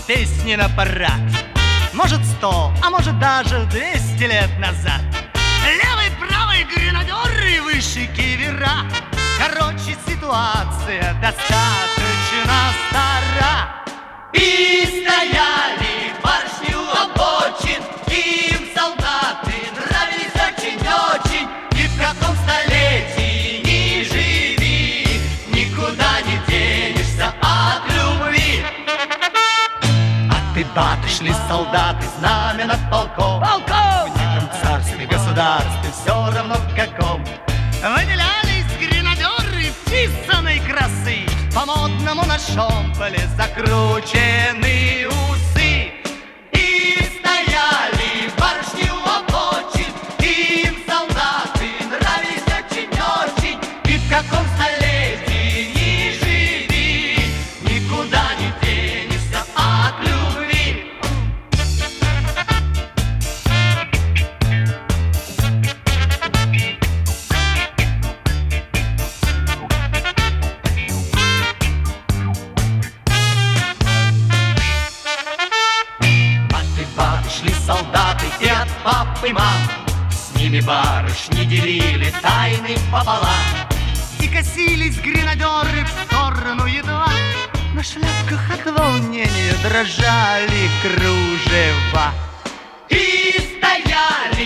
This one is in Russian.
песни на парад. Может 100, а может даже 200 лет назад. Левый, правый гренадеры, выше кивера. Короче, ситуация достаточно стара. И стояли барышни у обочин, им солдаты нравились очень-очень. И в каком столетии ни живи, никуда не денешься от любви. А ты баты, шли солдаты, знамя над полком. В неком царстве, государстве, все равно в каком. Выделялись гренадеры писаной красы. По-модному на шомполе закручены усы. И стояли барышни у обочин, им солдаты нравились очень-очень. И в каком столетии ни живи, никуда не денешься от любви. Шли солдаты и от пап и мам, с ними барышни делили тайны пополам. И косились гренадеры в сторону едва, на шляпках от волнения дрожали кружева. И стояли